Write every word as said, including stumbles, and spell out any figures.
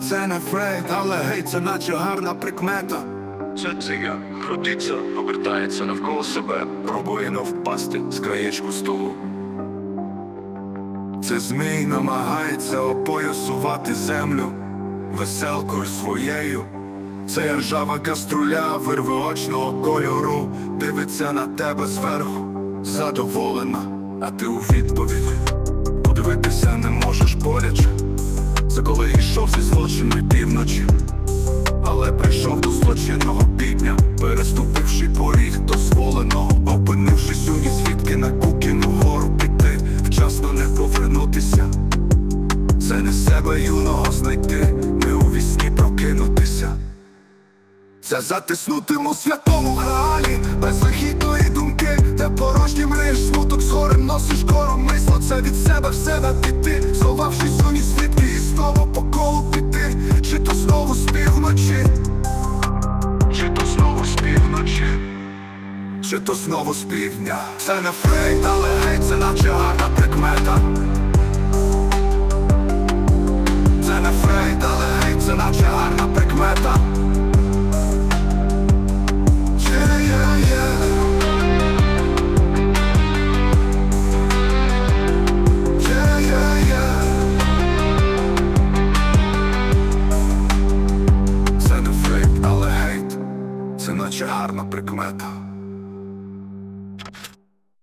Це не фрейд, але гей, це наче гарна прикмета. Це циган, крутиться, обертається навколо себе, пробує не впасти з краєчку столу. Це змій намагається опоясувати землю веселкою своєю. Це ржава каструля вирвочного кольору, дивиться на тебе зверху, задоволена, а ти у відповідь подивитися не можеш боляче. Це коли йшов зі злочинної півночі, але прийшов до злочинного півдня, переступивши поріг дозволеного, опинившись у ні звідки на Кукіну гору піти, вчасно не повернутися. Це не себе юного знайти, не у вісні прокинутися. Це затиснутим у святому граалі безвихідної думки, де порожні мрієш, смуток з горем носиш коромисло. Це від себе в себе піти, сховавшись у ні свідки і знову по колу піти. Чи то знову з півночі, чи то знову з півночі, чи то знову з півдня. Це не фрейд, але гей, це наче гарна прикмета. Це не фрейд, але гей, це наче гарна прикмета. Це не фейк, але гейт, це наче гарна прикмета.